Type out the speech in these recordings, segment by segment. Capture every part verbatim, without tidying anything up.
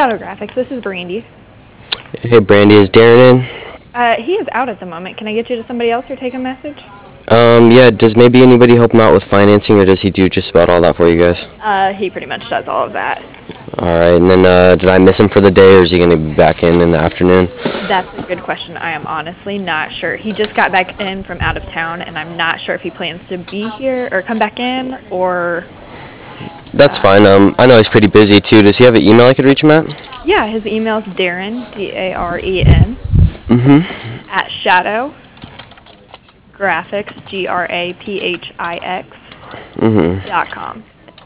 Shadow Graphics. This is Brandy. Hey, Brandy, is Darren in? Uh, he is out at the moment. Can I get you to somebody else or take a message? Um, yeah, does maybe anybody help him out with financing, or does he do just about all that for you guys? Uh, he pretty much does all of that. Alright, and then uh, did I miss him for the day, or is he going to be back in in the afternoon? That's a good question. I am honestly not sure. He just got back in from out of town, and I'm not sure if he plans to be here or come back in, or... That's fine. Um, I know he's pretty busy, too. Does he have an email I could reach him at? Yeah, his email is Darren, D A R E N, Mm-hmm. at Shadow Graphics, G R A P H I X, Mm-hmm. dot com.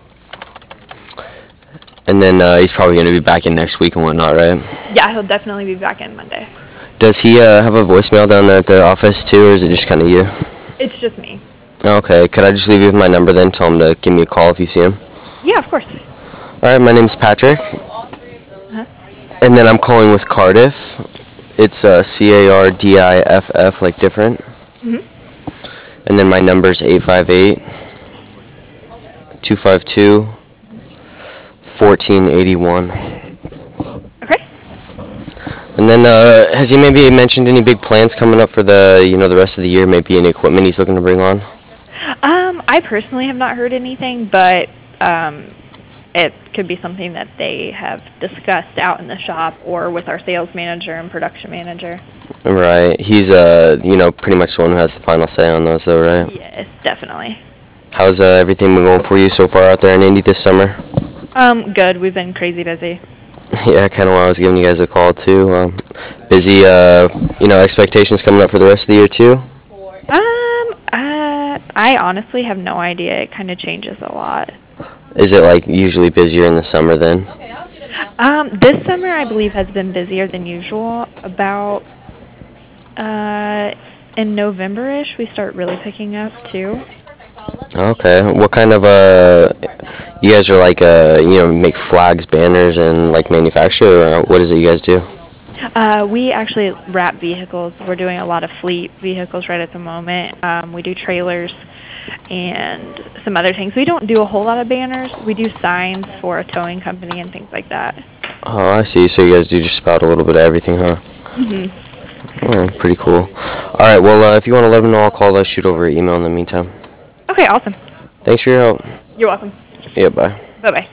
And then uh, he's probably going to be back in next week and whatnot, right? Yeah, he'll definitely be back in Monday. Does he uh, have a voicemail down there at the office, too, or is it just kind of you? It's just me. Okay, could I just leave you with my number then? Tell him to give me a call if you see him. Yeah, of course. Alright, my name's Patrick. Uh-huh. And then I'm calling with Cardiff. It's uh, C A R D I F F, like different. Mm-hmm. And then my number's eight five eight, two five two, one four eight one. Okay. And then uh, has he maybe mentioned any big plans coming up for the, you know, the rest of the year? Maybe any equipment he's looking to bring on? Um, I personally have not heard anything, but um, it could be something that they have discussed out in the shop or with our sales manager and production manager. Right. He's, uh, you know, pretty much the one who has the final say on those, though, right? Yes, definitely. How's uh, everything been going for you so far out there in Indy this summer? Um, good. We've been crazy busy. Yeah, kind of why I was giving you guys a call, too. Um, busy, uh, you know, expectations coming up for the rest of the year, too? Um, uh, I honestly have no idea. It kind of changes a lot. Is it, like, usually busier in the summer then? Um, this summer, I believe, has been busier than usual. About, uh, in November-ish, we start really picking up, too. Okay. What kind of, uh, you guys are, like, uh, you know, make flags, banners, and, like, manufacture, or what is it you guys do? Uh, we actually wrap vehicles. We're doing a lot of fleet vehicles right at the moment. Um, we do trailers and some other things. We don't do a whole lot of banners. We do signs for a towing company and things like that. Oh, I see. So you guys do just about a little bit of everything, huh? Mm-hmm. Oh, pretty cool. All right, well, uh, if you want to let them know, I'll call, uh, shoot over an email in the meantime. Okay, awesome. Thanks for your help. You're welcome. Yeah, bye. Bye-bye.